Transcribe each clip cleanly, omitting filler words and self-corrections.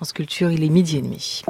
France Culture, il est 12h30.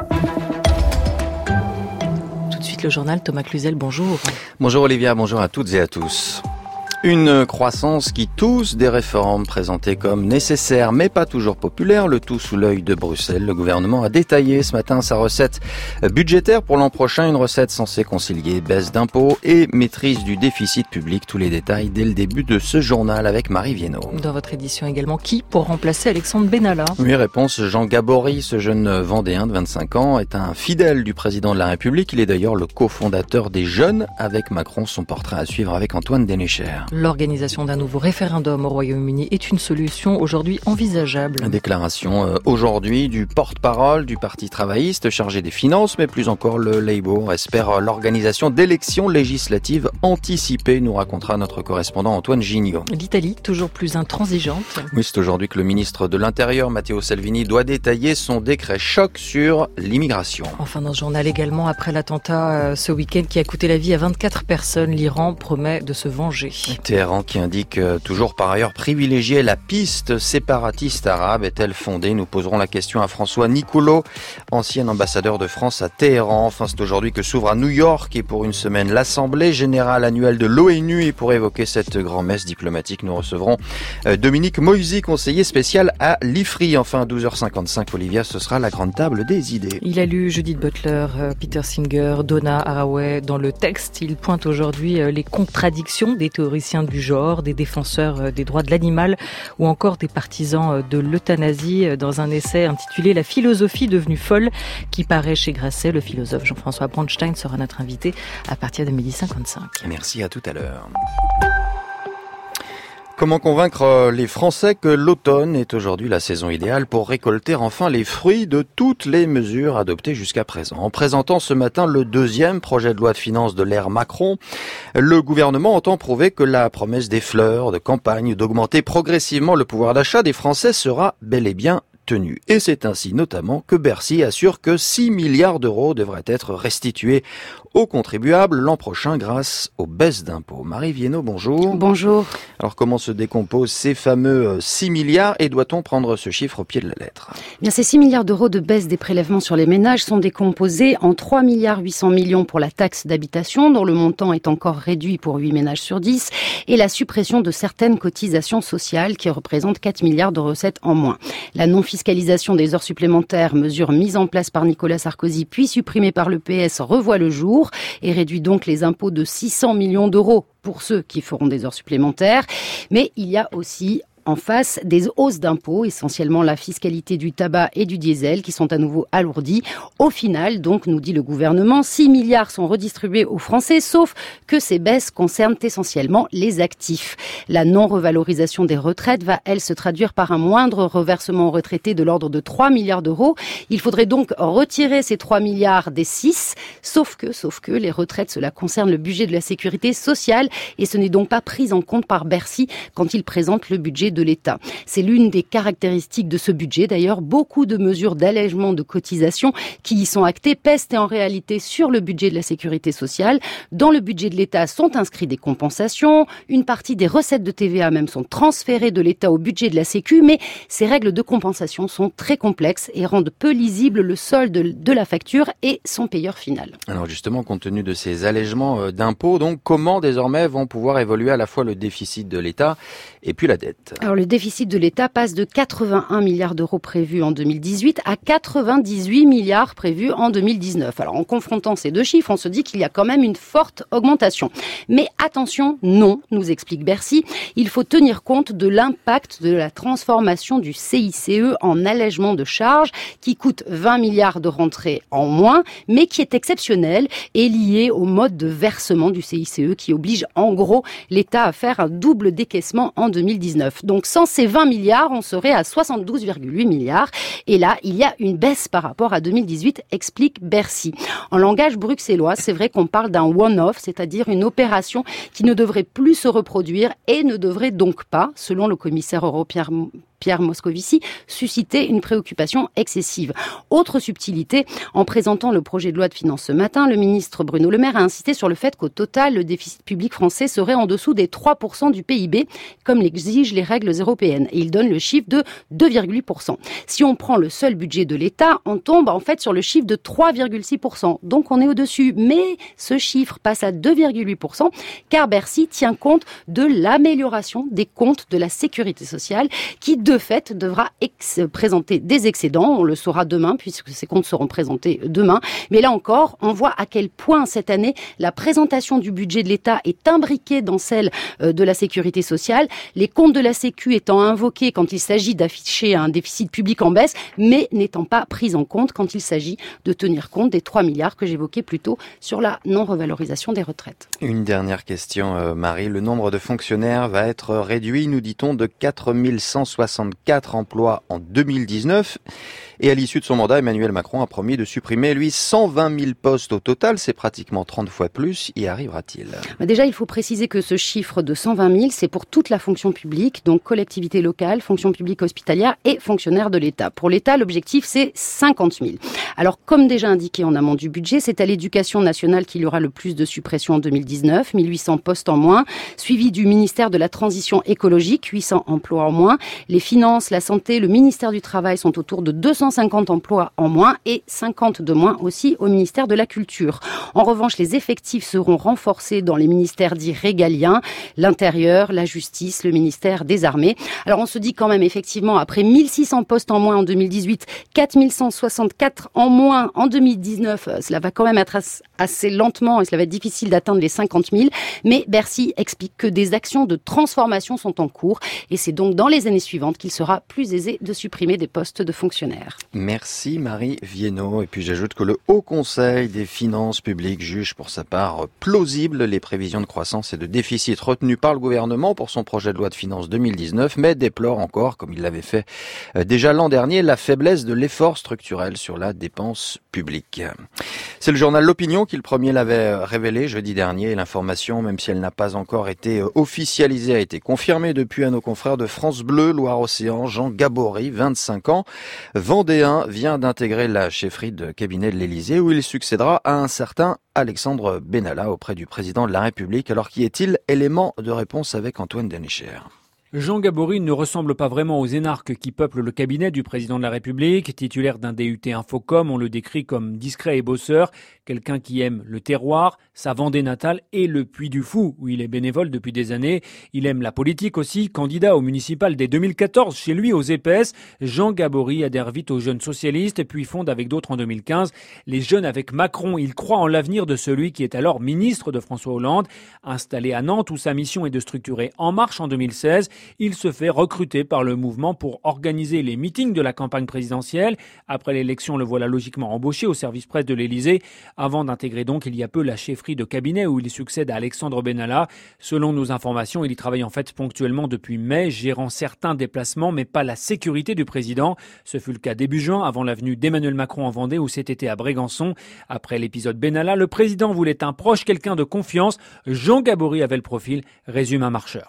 Tout de suite le journal, Thomas Cluzel, bonjour. Bonjour Olivia, bonjour à toutes et à tous. Une croissance qui tousse, des réformes présentées comme nécessaires mais pas toujours populaires, le tout sous l'œil de Bruxelles. Le gouvernement a détaillé ce matin sa recette budgétaire pour l'an prochain, une recette censée concilier baisse d'impôts et maîtrise du déficit public. Tous les détails dès le début de ce journal avec Marie Viennot. Dans votre édition également, qui pour remplacer Alexandre Benalla ? Oui, réponse Jean Gabory, ce jeune Vendéen de 25 ans est un fidèle du président de la République. Il est d'ailleurs le cofondateur des Jeunes avec Macron. Son portrait à suivre avec Antoine Dénécher. L'organisation d'un nouveau référendum au Royaume-Uni est une solution aujourd'hui envisageable. Déclaration aujourd'hui du porte-parole du Parti travailliste chargé des finances, mais plus encore le Labour espère l'organisation d'élections législatives anticipées, nous racontera notre correspondant Antoine Gignot. L'Italie, toujours plus intransigeante. Oui, c'est aujourd'hui que le ministre de l'Intérieur, Matteo Salvini, doit détailler son décret choc sur l'immigration. Enfin, dans ce journal également, après l'attentat ce week-end qui a coûté la vie à 24 personnes, l'Iran promet de se venger. Téhéran qui indique toujours par ailleurs privilégier la piste séparatiste arabe. Est-elle fondée ? Nous poserons la question à François Nicoulot, ancien ambassadeur de France à Téhéran. Enfin, c'est aujourd'hui que s'ouvre à New York et pour une semaine l'Assemblée générale annuelle de l'ONU. Et pour évoquer cette grand-messe diplomatique, nous recevrons Dominique Moisy, conseiller spécial à l'IFRI. Enfin, à 12h55, Olivia, ce sera la grande table des idées. Il a lu Judith Butler, Peter Singer, Donna Haraway dans le texte. Il pointe aujourd'hui les contradictions des théoriciens du genre, des défenseurs des droits de l'animal ou encore des partisans de l'euthanasie dans un essai intitulé « La philosophie devenue folle » qui paraît chez Grasset. Le philosophe Jean-François Brandstein sera notre invité à partir de 12h55. Merci, à tout à l'heure. Comment convaincre les Français que l'automne est aujourd'hui la saison idéale pour récolter enfin les fruits de toutes les mesures adoptées jusqu'à présent? En présentant ce matin le deuxième projet de loi de finances de l'ère Macron, le gouvernement entend prouver que la promesse des fleurs de campagne d'augmenter progressivement le pouvoir d'achat des Français sera bel et bien tenue. Et c'est ainsi notamment que Bercy assure que 6 milliards d'euros devraient être restitués aux contribuables l'an prochain grâce aux baisses d'impôts. Marie Viennot, bonjour. Bonjour. Alors comment se décomposent ces fameux 6 milliards et doit-on prendre ce chiffre au pied de la lettre ? Bien, ces 6 milliards d'euros de baisse des prélèvements sur les ménages sont décomposés en 3 milliards 800 millions pour la taxe d'habitation dont le montant est encore réduit pour 8 ménages sur 10 et la suppression de certaines cotisations sociales qui représentent 4 milliards de recettes en moins. La non-fiscalisation des heures supplémentaires, mesure mise en place par Nicolas Sarkozy puis supprimée par le PS, revoit le jour et réduit donc les impôts de 600 millions d'euros pour ceux qui feront des heures supplémentaires. Mais il y a aussi en face des hausses d'impôts, essentiellement la fiscalité du tabac et du diesel, qui sont à nouveau alourdies. Au final, donc, nous dit le gouvernement, 6 milliards sont redistribués aux Français, sauf que ces baisses concernent essentiellement les actifs. La non-revalorisation des retraites va, elle, se traduire par un moindre reversement aux retraités de l'ordre de 3 milliards d'euros. Il faudrait donc retirer ces 3 milliards des 6, sauf que les retraites, cela concerne le budget de la sécurité sociale et ce n'est donc pas pris en compte par Bercy quand il présente le budget de l'État. C'est l'une des caractéristiques de ce budget. D'ailleurs, beaucoup de mesures d'allègement de cotisations qui y sont actées pèsent en réalité sur le budget de la sécurité sociale. Dans le budget de l'État sont inscrits des compensations. Une partie des recettes de TVA même sont transférées de l'État au budget de la Sécu, mais ces règles de compensation sont très complexes et rendent peu lisible le solde de la facture et son payeur final. Alors justement, compte tenu de ces allègements d'impôts, donc comment désormais vont pouvoir évoluer à la fois le déficit de l'État et puis la dette ? Alors le déficit de l'État passe de 81 milliards d'euros prévus en 2018 à 98 milliards prévus en 2019. Alors en confrontant ces deux chiffres, on se dit qu'il y a quand même une forte augmentation. Mais attention, non, nous explique Bercy, il faut tenir compte de l'impact de la transformation du CICE en allègement de charges qui coûte 20 milliards de rentrées en moins, mais qui est exceptionnel et lié au mode de versement du CICE qui oblige en gros l'État à faire un double décaissement en 2019. Donc sans ces 20 milliards, on serait à 72,8 milliards. Et là, il y a une baisse par rapport à 2018, explique Bercy. En langage bruxellois, c'est vrai qu'on parle d'un one-off, c'est-à-dire une opération qui ne devrait plus se reproduire et ne devrait donc pas, selon le commissaire européen Pierre Moscovici, suscitait une préoccupation excessive. Autre subtilité, en présentant le projet de loi de finances ce matin, le ministre Bruno Le Maire a insisté sur le fait qu'au total, le déficit public français serait en dessous des 3% du PIB, comme l'exigent les règles européennes. Et il donne le chiffre de 2,8%. Si on prend le seul budget de l'État, on tombe en fait sur le chiffre de 3,6%. Donc on est au-dessus. Mais ce chiffre passe à 2,8% car Bercy tient compte de l'amélioration des comptes de la sécurité sociale qui, de fait, devra présenter des excédents. On le saura demain puisque ces comptes seront présentés demain. Mais là encore, on voit à quel point cette année, la présentation du budget de l'État est imbriquée dans celle de la sécurité sociale. Les comptes de la Sécu étant invoqués quand il s'agit d'afficher un déficit public en baisse, mais n'étant pas pris en compte quand il s'agit de tenir compte des 3 milliards que j'évoquais plus tôt sur la non-revalorisation des retraites. Une dernière question, Marie. Le nombre de fonctionnaires va être réduit, nous dit-on, de 4164 emplois en 2019. Et à l'issue de son mandat, Emmanuel Macron a promis de supprimer, lui, 120 000 postes au total. C'est pratiquement 30 fois plus. Y arrivera-t-il ? Déjà, il faut préciser que ce chiffre de 120 000, c'est pour toute la fonction publique, donc collectivité locale, fonction publique hospitalière et fonctionnaires de l'État. Pour l'État, l'objectif, c'est 50 000. Alors, comme déjà indiqué en amont du budget, c'est à l'éducation nationale qu'il y aura le plus de suppressions en 2019, 1800 postes en moins, suivi du ministère de la Transition écologique, 800 emplois en moins. Les finances, la santé, le ministère du Travail sont autour de 250 emplois en moins et 50 de moins aussi au ministère de la Culture. En revanche, les effectifs seront renforcés dans les ministères dits régaliens, l'Intérieur, la Justice, le ministère des Armées. Alors on se dit quand même effectivement, après 1600 postes en moins en 2018, 4164 en moins en 2019, cela va quand même être assez lentement et cela va être difficile d'atteindre les 50 000. Mais Bercy explique que des actions de transformation sont en cours et c'est donc dans les années suivantes qu'il sera plus aisé de supprimer des postes de fonctionnaires. Merci Marie Viennot. Et puis j'ajoute que le Haut Conseil des finances publiques juge pour sa part plausible les prévisions de croissance et de déficit retenues par le gouvernement pour son projet de loi de finances 2019, mais déplore encore, comme il l'avait fait déjà l'an dernier, la faiblesse de l'effort structurel sur la dépense publique. C'est le journal L'Opinion qui le premier l'avait révélé jeudi dernier. Et l'information, même si elle n'a pas encore été officialisée, a été confirmée depuis à nos confrères de France Bleu, Loire-Océan. Jean Gabory, 25 ans, vendéen, vient d'intégrer la chefferie de cabinet de l'Élysée où il succédera à un certain Alexandre Benalla auprès du président de la République. Alors qui est-il? Élément de réponse avec Antoine Dénicher. Jean Gabory ne ressemble pas vraiment aux énarques qui peuplent le cabinet du président de la République. Titulaire d'un DUT Infocom, on le décrit comme discret et bosseur, quelqu'un qui aime le terroir, sa Vendée natale et le Puy du Fou, où il est bénévole depuis des années. Il aime la politique aussi, candidat au municipal dès 2014 chez lui aux EPS. Jean Gabory adhère vite aux jeunes socialistes puis fonde avec d'autres en 2015 les Jeunes avec Macron. Il croit en l'avenir de celui qui est alors ministre de François Hollande. Installé à Nantes où sa mission est de structurer En Marche en 2016, il se fait recruter par le mouvement pour organiser les meetings de la campagne présidentielle. Après l'élection, le voilà logiquement embauché au service presse de l'Élysée, avant d'intégrer donc il y a peu la chefferie de cabinet où il succède à Alexandre Benalla. Selon nos informations, il y travaille en fait ponctuellement depuis mai, gérant certains déplacements mais pas la sécurité du président. Ce fut le cas début juin, avant la venue d'Emmanuel Macron en Vendée ou cet été à Brégançon. Après l'épisode Benalla, le président voulait un proche, quelqu'un de confiance. Jean Gabory avait le profil, résume un marcheur.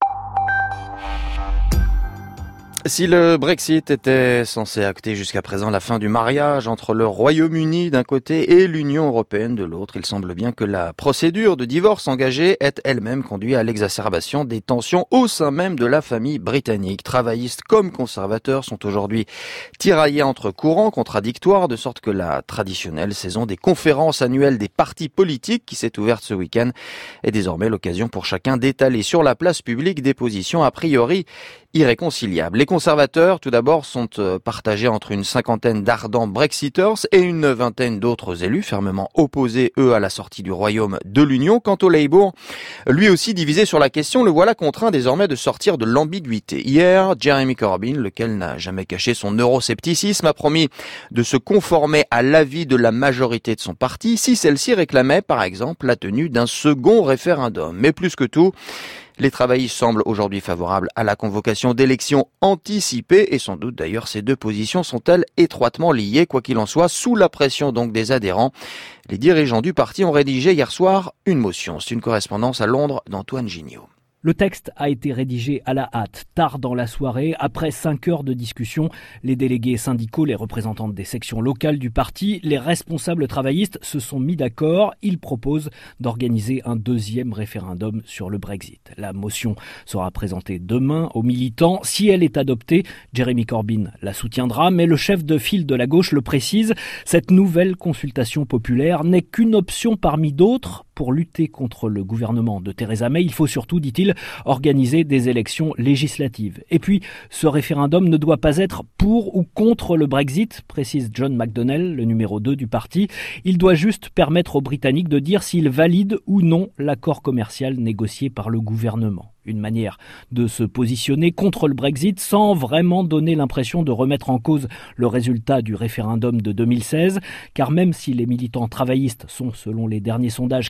Si le Brexit était censé acter jusqu'à présent la fin du mariage entre le Royaume-Uni d'un côté et l'Union européenne de l'autre, il semble bien que la procédure de divorce engagée ait elle-même conduit à l'exacerbation des tensions au sein même de la famille britannique. Travaillistes comme conservateurs sont aujourd'hui tiraillés entre courants contradictoires, de sorte que la traditionnelle saison des conférences annuelles des partis politiques qui s'est ouverte ce week-end est désormais l'occasion pour chacun d'étaler sur la place publique des positions a priori irréconciliables. Les conservateurs, tout d'abord, sont partagés entre une cinquantaine d'ardents Brexiters et une vingtaine d'autres élus fermement opposés, eux, à la sortie du Royaume de l'Union. Quant au Labour, lui aussi divisé sur la question, le voilà contraint désormais de sortir de l'ambiguïté. Hier, Jeremy Corbyn, lequel n'a jamais caché son euroscepticisme, a promis de se conformer à l'avis de la majorité de son parti si celle-ci réclamait, par exemple, la tenue d'un second référendum. Mais plus que tout, les travaillistes semblent aujourd'hui favorables à la convocation d'élections anticipées et sans doute d'ailleurs ces deux positions sont-elles étroitement liées, quoi qu'il en soit, sous la pression donc des adhérents. Les dirigeants du parti ont rédigé hier soir une motion. C'est une correspondance à Londres d'Antoine Gignot. Le texte a été rédigé à la hâte, tard dans la soirée, après 5 heures de discussion. Les délégués syndicaux, les représentants des sections locales du parti, les responsables travaillistes se sont mis d'accord. Ils proposent d'organiser un deuxième référendum sur le Brexit. La motion sera présentée demain aux militants. Si elle est adoptée, Jeremy Corbyn la soutiendra, mais le chef de file de la gauche le précise, cette nouvelle consultation populaire n'est qu'une option parmi d'autres. Pour lutter contre le gouvernement de Theresa May, il faut surtout, dit-il, organiser des élections législatives. Et puis, ce référendum ne doit pas être pour ou contre le Brexit, précise John McDonnell, le numéro 2 du parti. Il doit juste permettre aux Britanniques de dire s'ils valident ou non l'accord commercial négocié par le gouvernement. Une manière de se positionner contre le Brexit sans vraiment donner l'impression de remettre en cause le résultat du référendum de 2016, car même si les militants travaillistes sont, selon les derniers sondages,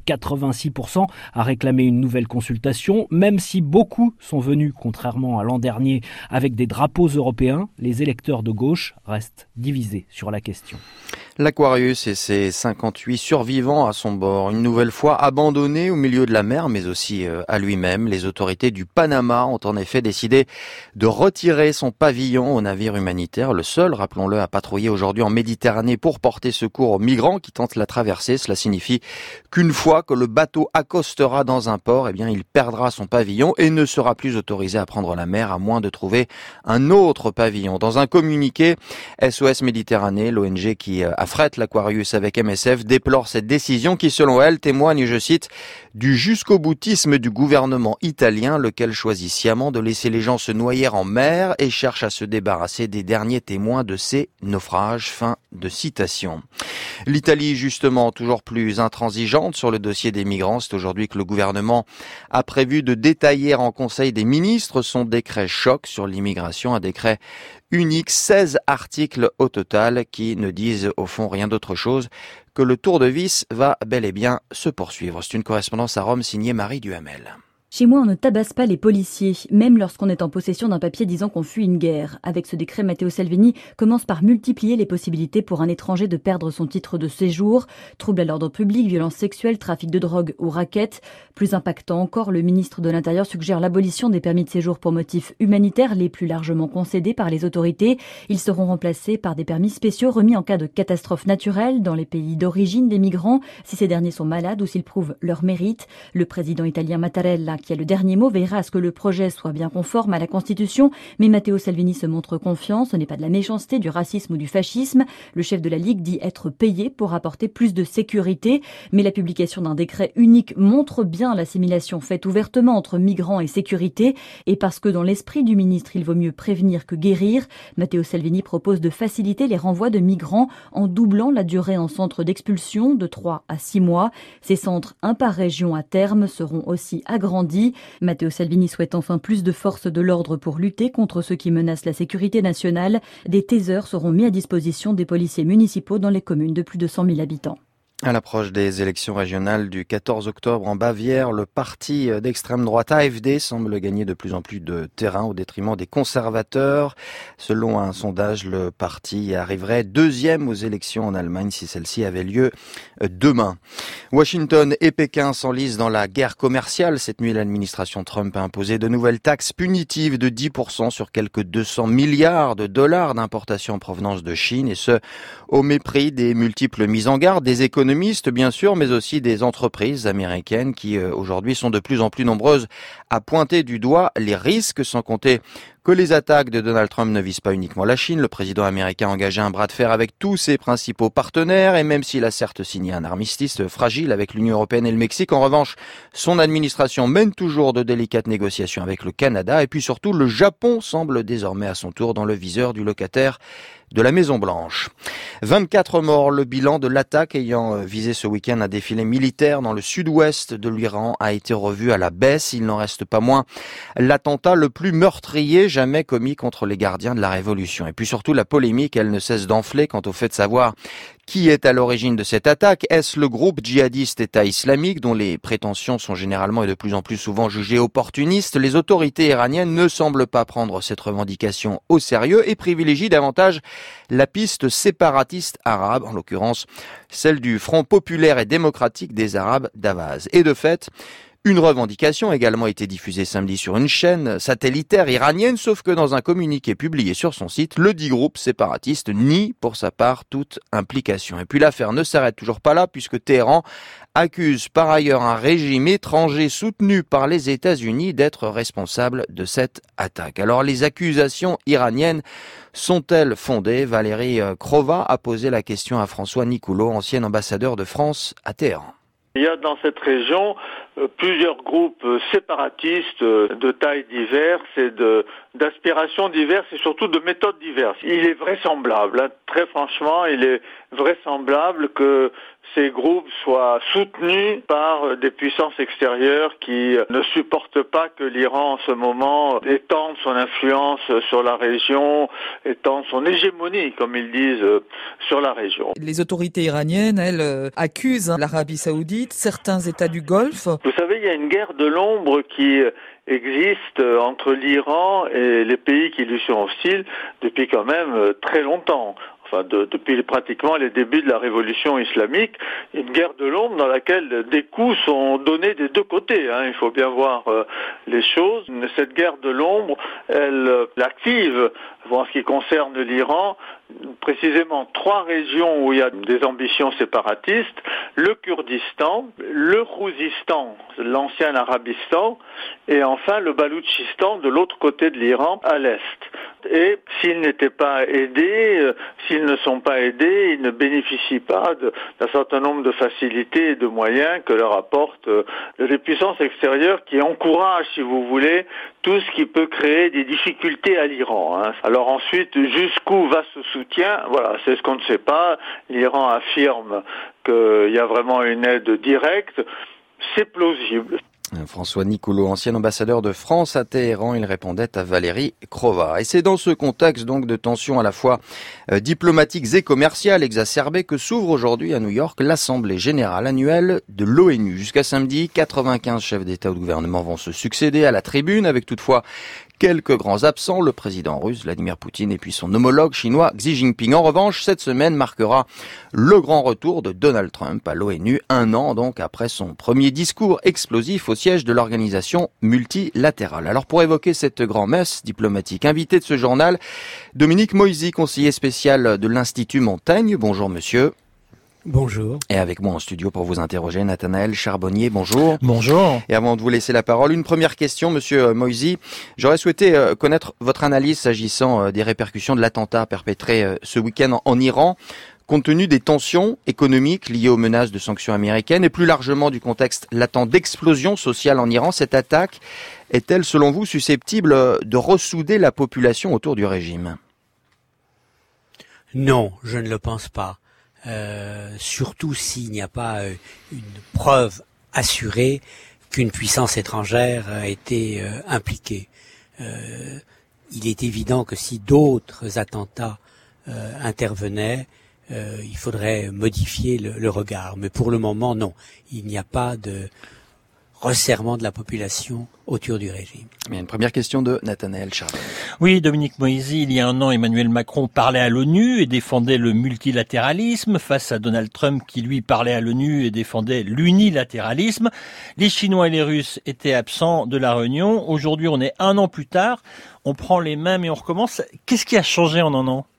86% à réclamer une nouvelle consultation, même si beaucoup sont venus, contrairement à l'an dernier, avec des drapeaux européens, les électeurs de gauche restent divisés sur la question. L'Aquarius et ses 58 survivants à son bord, une nouvelle fois abandonné au milieu de la mer, mais aussi à lui-même. Les autorités du Panama ont en effet décidé de retirer son pavillon au navire humanitaire, le seul, rappelons-le, à patrouiller aujourd'hui en Méditerranée pour porter secours aux migrants qui tentent la traversée. Cela signifie qu'une fois que le bateau accostera dans un port, il perdra son pavillon et ne sera plus autorisé à prendre la mer à moins de trouver un autre pavillon. Dans un communiqué, SOS Méditerranée, l'ONG qui affrète l'Aquarius avec MSF, déplore cette décision qui, selon elle, témoigne, je cite, du jusqu'au-boutisme du gouvernement italien, lequel choisit sciemment de laisser les gens se noyer en mer et cherche à se débarrasser des derniers témoins de ces naufrages. Fin de citation. L'Italie, justement, toujours plus intransigeante sur le dossier des migrants. C'est aujourd'hui que le gouvernement a prévu de détailler en Conseil des ministres son décret choc sur l'immigration, un décret unique, 16 articles au total qui ne disent au fond rien d'autre chose que le tour de vis va bel et bien se poursuivre. C'est une correspondance à Rome signée Marie Duhamel. Chez moi, on ne tabasse pas les policiers, même lorsqu'on est en possession d'un papier disant qu'on fuit une guerre. Avec ce décret, Matteo Salvini commence par multiplier les possibilités pour un étranger de perdre son titre de séjour. Troubles à l'ordre public, violences sexuelles, trafic de drogue ou raquettes. Plus impactant encore, le ministre de l'Intérieur suggère l'abolition des permis de séjour pour motifs humanitaires les plus largement concédés par les autorités. Ils seront remplacés par des permis spéciaux remis en cas de catastrophe naturelle dans les pays d'origine des migrants, si ces derniers sont malades ou s'ils prouvent leur mérite. Le président italien Mattarella, qui a le dernier mot, veillera à ce que le projet soit bien conforme à la Constitution. Mais Matteo Salvini se montre confiant. Ce n'est pas de la méchanceté, du racisme ou du fascisme. Le chef de la Ligue dit être payé pour apporter plus de sécurité. Mais la publication d'un décret unique montre bien l'assimilation faite ouvertement entre migrants et sécurité. Et parce que dans l'esprit du ministre, il vaut mieux prévenir que guérir, Matteo Salvini propose de faciliter les renvois de migrants en doublant la durée en centre d'expulsion de 3 à 6 mois. Ces centres, un par région à terme, seront aussi agrandis. Matteo Salvini souhaite enfin plus de forces de l'ordre pour lutter contre ceux qui menacent la sécurité nationale. Des tasers seront mis à disposition des policiers municipaux dans les communes de plus de 100 000 habitants. À l'approche des élections régionales du 14 octobre en Bavière, le parti d'extrême droite AfD semble gagner de plus en plus de terrain au détriment des conservateurs. Selon un sondage, le parti arriverait deuxième aux élections en Allemagne si celle-ci avait lieu demain. Washington et Pékin s'enlisent dans la guerre commerciale. Cette nuit, l'administration Trump a imposé de nouvelles taxes punitives de 10% sur quelques 200 milliards de dollars d'importation en provenance de Chine, et ce, au mépris des multiples mises en garde des économistes, bien sûr, mais aussi des entreprises américaines qui, aujourd'hui, sont de plus en plus nombreuses à pointer du doigt les risques, sans compter que les attaques de Donald Trump ne visent pas uniquement la Chine. Le président américain a engagé un bras de fer avec tous ses principaux partenaires, et même s'il a certes signé un armistice fragile avec l'Union européenne et le Mexique, en revanche, son administration mène toujours de délicates négociations avec le Canada, et puis surtout, le Japon semble désormais à son tour dans le viseur du locataire de la Maison-Blanche. 24 morts, le bilan de l'attaque ayant visé ce week-end un défilé militaire dans le sud-ouest de l'Iran a été revu à la baisse. Il n'en reste pas moins l'attentat le plus meurtrier jamais commis contre les gardiens de la Révolution. Et puis surtout, la polémique, elle ne cesse d'enfler quant au fait de savoir qui est à l'origine de cette attaque. Est-ce le groupe djihadiste État islamique, dont les prétentions sont généralement et de plus en plus souvent jugées opportunistes? Les autorités iraniennes ne semblent pas prendre cette revendication au sérieux et privilégient davantage la piste séparatiste arabe, en l'occurrence celle du Front populaire et démocratique des Arabes d'Avaz. Et de fait, Une revendication a également été diffusée samedi sur une chaîne satellitaire iranienne, sauf que dans un communiqué publié sur son site, le dit groupe séparatiste nie pour sa part toute implication. Et puis l'affaire ne s'arrête toujours pas là, puisque Téhéran accuse par ailleurs un régime étranger soutenu par les États-Unis d'être responsable de cette attaque. Alors les accusations iraniennes sont-elles fondées? Valérie Krova a posé la question à François Nicoulot, ancien ambassadeur de France à Téhéran. Il y a dans cette région plusieurs groupes séparatistes de tailles diverses et d'aspirations diverses et surtout de méthodes diverses. Il est vraisemblable, très franchement, il est vraisemblable que ces groupes soient soutenus par des puissances extérieures qui ne supportent pas que l'Iran en ce moment étende son influence sur la région, étende son hégémonie, comme ils disent, sur la région. Les autorités iraniennes, elles, accusent l'Arabie Saoudite, certains États du Golfe. Vous savez, il y a une guerre de l'ombre qui existe entre l'Iran et les pays qui lui sont hostiles depuis quand même très longtemps. Enfin, depuis pratiquement les débuts de la révolution islamique, une guerre de l'ombre dans laquelle des coups sont donnés des deux côtés. Il faut bien voir les choses. Cette guerre de l'ombre, elle active, en ce qui concerne l'Iran, précisément 3 régions où il y a des ambitions séparatistes, le Kurdistan, le Khouzistan, l'ancien Arabistan, et enfin le Baloutchistan de l'autre côté de l'Iran, à l'est. Et s'ils n'étaient pas aidés, s'ils ne sont pas aidés, ils ne bénéficient pas d'un certain nombre de facilités et de moyens que leur apportent les puissances extérieures qui encouragent, si vous voulez, tout ce qui peut créer des difficultés à l'Iran. Alors ensuite, jusqu'où va ce soutien? Voilà, c'est ce qu'on ne sait pas. L'Iran affirme qu'il y a vraiment une aide directe. C'est plausible. François Nicoulot, ancien ambassadeur de France à Téhéran, il répondait à Valérie Krova. Et c'est dans ce contexte donc de tensions à la fois diplomatiques et commerciales exacerbées que s'ouvre aujourd'hui à New York l'Assemblée générale annuelle de l'ONU. Jusqu'à samedi, 95 chefs d'État ou de gouvernement vont se succéder à la tribune, avec toutefois quelques grands absents, le président russe Vladimir Poutine et puis son homologue chinois Xi Jinping. En revanche, cette semaine marquera le grand retour de Donald Trump à l'ONU, 1 an donc après son premier discours explosif au siège de l'organisation multilatérale. Alors pour évoquer cette grand-messe diplomatique, invité de ce journal, Dominique Moisy, conseiller spécial de l'Institut Montaigne. Bonjour monsieur. Bonjour. Et avec moi en studio pour vous interroger, Nathanaël Charbonnier, bonjour. Bonjour. Et avant de vous laisser la parole, une première question, monsieur Moisy. J'aurais souhaité connaître votre analyse s'agissant des répercussions de l'attentat perpétré ce week-end en Iran, compte tenu des tensions économiques liées aux menaces de sanctions américaines et plus largement du contexte latent d'explosion sociale en Iran. Cette attaque est-elle, selon vous, susceptible de ressouder la population autour du régime? Non, je ne le pense pas. Surtout s'il n'y a pas une preuve assurée qu'une puissance étrangère a été impliquée. Il est évident que si d'autres attentats intervenaient, il faudrait modifier le regard. Mais pour le moment, non. Il n'y a pas de resserrement de la population autour du régime. Bien, une première question de Nathanaël Charbonnier. Oui, Dominique Moisy, il y a 1 an, Emmanuel Macron parlait à l'ONU et défendait le multilatéralisme face à Donald Trump qui, lui, parlait à l'ONU et défendait l'unilatéralisme. Les Chinois et les Russes étaient absents de la réunion. Aujourd'hui, on est 1 an plus tard. On prend les mêmes et on recommence. Qu'est-ce qui a changé en 1 an?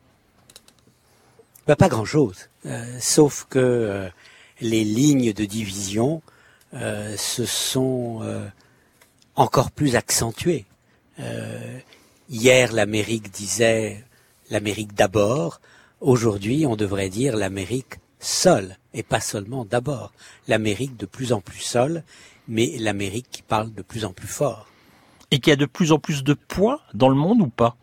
Pas grand-chose. Sauf que les lignes de division se sont encore plus accentuées. Hier, l'Amérique disait l'Amérique d'abord. Aujourd'hui, on devrait dire l'Amérique seule, et pas seulement d'abord. L'Amérique de plus en plus seule, mais l'Amérique qui parle de plus en plus fort. Et qui a de plus en plus de poids dans le monde ou pas?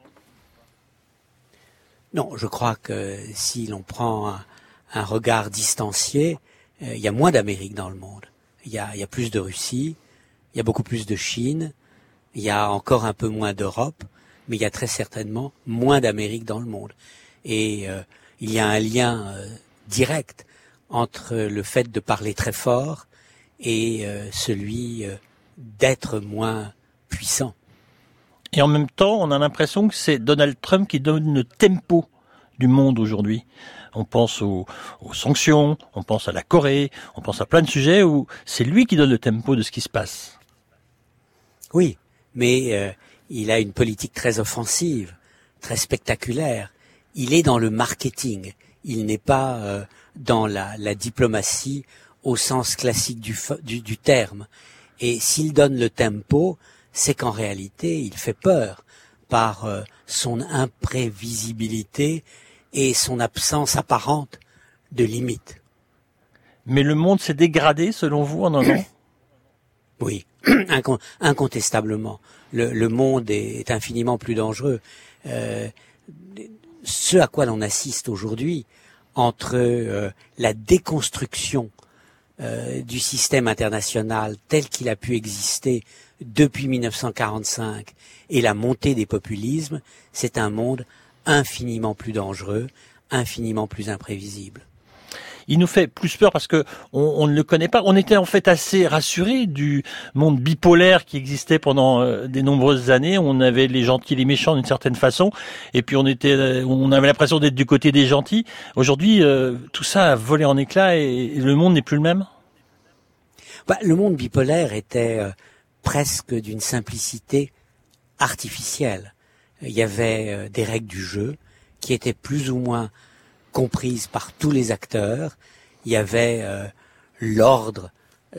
Non, je crois que si l'on prend un regard distancié, il y a moins d'Amérique dans le monde. Il y a plus de Russie, il y a beaucoup plus de Chine, il y a encore un peu moins d'Europe, mais il y a très certainement moins d'Amérique dans le monde. Et il y a un lien direct entre le fait de parler très fort et celui d'être moins puissant. Et en même temps, on a l'impression que c'est Donald Trump qui donne le tempo du monde aujourd'hui. On pense aux sanctions, on pense à la Corée, on pense à plein de sujets où c'est lui qui donne le tempo de ce qui se passe. Oui, mais il a une politique très offensive, très spectaculaire. Il est dans le marketing. Il n'est pas dans la diplomatie au sens classique du terme. Et s'il donne le tempo, c'est qu'en réalité, il fait peur par son imprévisibilité et son absence apparente de limite. Mais le monde s'est dégradé, selon vous, en un an ? Oui, incontestablement. Le monde est infiniment plus dangereux. Ce à quoi l'on assiste aujourd'hui, entre la déconstruction du système international tel qu'il a pu exister depuis 1945 et la montée des populismes, c'est un monde infiniment plus dangereux, infiniment plus imprévisible. Il nous fait plus peur parce que on ne le connaît pas. On était en fait assez rassurés du monde bipolaire qui existait pendant des nombreuses années. On avait les gentils et les méchants d'une certaine façon, et puis on avait l'impression d'être du côté des gentils. Aujourd'hui, tout ça a volé en éclats et le monde n'est plus le même. Le monde bipolaire était presque d'une simplicité artificielle. Il y avait des règles du jeu qui étaient plus ou moins comprises par tous les acteurs. Il y avait l'ordre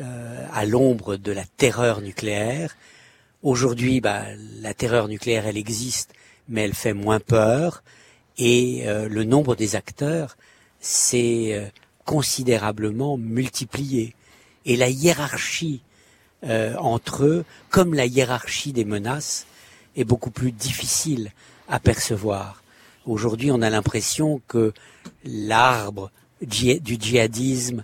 à l'ombre de la terreur nucléaire. Aujourd'hui, la terreur nucléaire, elle existe, mais elle fait moins peur. Et le nombre des acteurs s'est considérablement multiplié. Et la hiérarchie entre eux, comme la hiérarchie des menaces, est beaucoup plus difficile à percevoir. Aujourd'hui, on a l'impression que l'arbre du djihadisme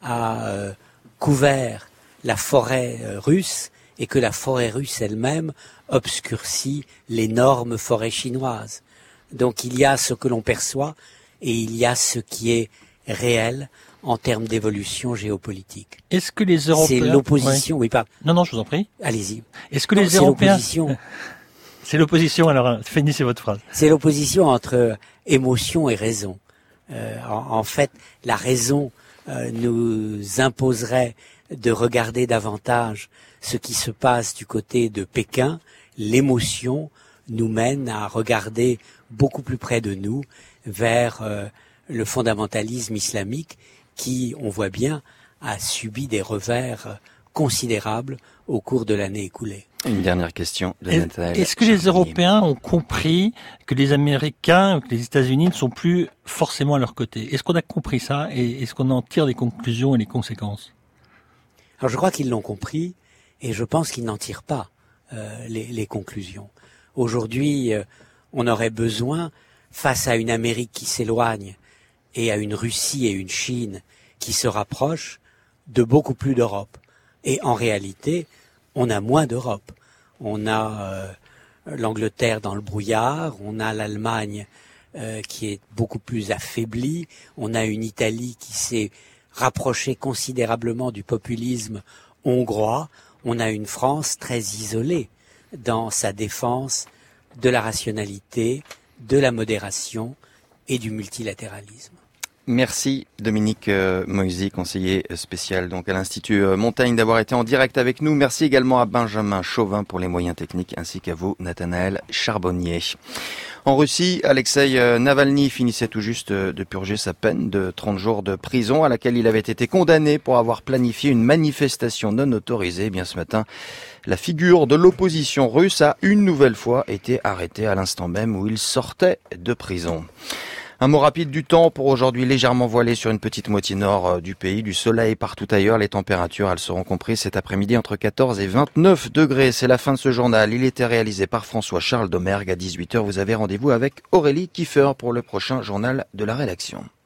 a couvert la forêt russe et que la forêt russe elle-même obscurcit l'énorme forêt chinoise. Donc il y a ce que l'on perçoit et il y a ce qui est réel en termes d'évolution géopolitique. Est-ce que les Européens... C'est l'opposition... Oui, pardon. Non, je vous en prie. Allez-y. Est-ce que les Européens... C'est l'opposition, alors finissez votre phrase. C'est l'opposition entre émotion et raison. En fait, la raison nous imposerait de regarder davantage ce qui se passe du côté de Pékin. L'émotion nous mène à regarder beaucoup plus près de nous vers le fondamentalisme islamique qui, on voit bien, a subi des revers considérables au cours de l'année écoulée. Une dernière question de Nathanaël. Est-ce que les Européens ont compris que les Américains, que les États-Unis ne sont plus forcément à leur côté? Est-ce qu'on a compris ça et est-ce qu'on en tire les conclusions et les conséquences? Alors je crois qu'ils l'ont compris et je pense qu'ils n'en tirent pas les conclusions. Aujourd'hui, on aurait besoin, face à une Amérique qui s'éloigne et à une Russie et une Chine qui se rapprochent, de beaucoup plus d'Europe. Et en réalité, on a moins d'Europe. On a l'Angleterre dans le brouillard, on a l'Allemagne qui est beaucoup plus affaiblie, on a une Italie qui s'est rapprochée considérablement du populisme hongrois, on a une France très isolée dans sa défense de la rationalité, de la modération et du multilatéralisme. Merci Dominique Moisy, conseiller spécial donc à l'Institut Montaigne, d'avoir été en direct avec nous. Merci également à Benjamin Chauvin pour les moyens techniques, ainsi qu'à vous, Nathanaël Charbonnier. En Russie, Alexeï Navalny finissait tout juste de purger sa peine de 30 jours de prison à laquelle il avait été condamné pour avoir planifié une manifestation non autorisée. Eh bien ce matin, la figure de l'opposition russe a une nouvelle fois été arrêtée à l'instant même où il sortait de prison. Un mot rapide du temps pour aujourd'hui, légèrement voilé sur une petite moitié nord du pays, du soleil partout ailleurs. Les températures, elles seront comprises cet après-midi entre 14 et 29 degrés. C'est la fin de ce journal. Il était réalisé par François-Charles Domergue. À 18h, vous avez rendez-vous avec Aurélie Kiefer pour le prochain journal de la rédaction.